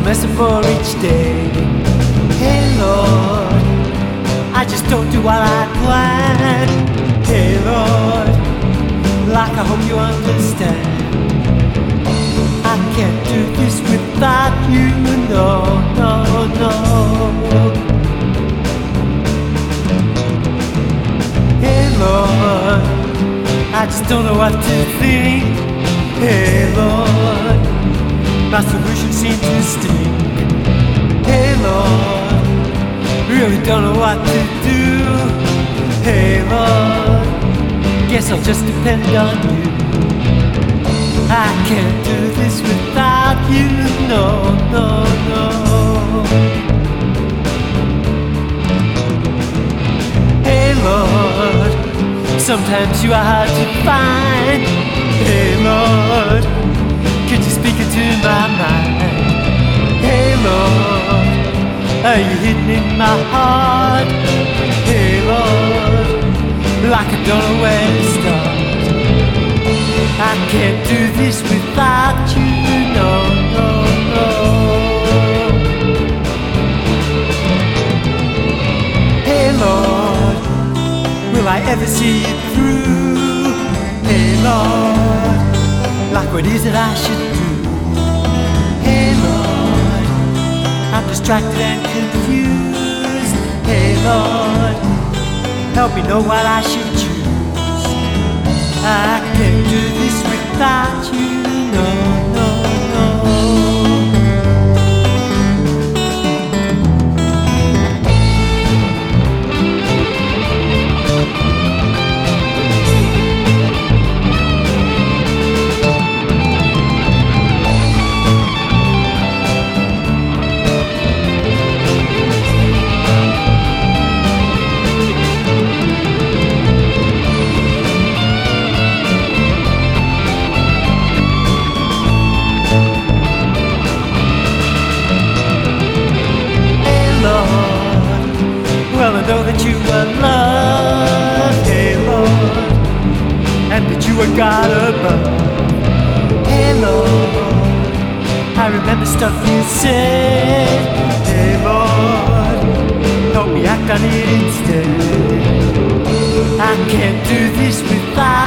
messing for each day. Hey Lord, I just don't do what I plan. Hey Lord, like I hope you understand. I can't do this without you, no, no, no. Hey Lord, I just don't know what to think. Hey Lord, my solution seems to stink. Hey Lord, really don't know what to do. Hey Lord, guess I'll just depend on you. I can't do this without you, no, no, no. Hey Lord, sometimes you are hard to find. Hey Lord, could you speak into my mind? Hey Lord, are you hidden in my heart? Hey Lord, like I don't know where to start. I can't do this without you, no, no, no. Hey Lord, will I ever see you through? Hey Lord, like what is it I should do? Hey Lord, I'm distracted and confused. Hey Lord, help me know what I should choose. I can't do this without you, no, no, no. Well, I know that you are loved, hey Lord, and that you are God above. Hey Lord, I remember stuff you said. Hey Lord, help me act on it instead. I can't do this without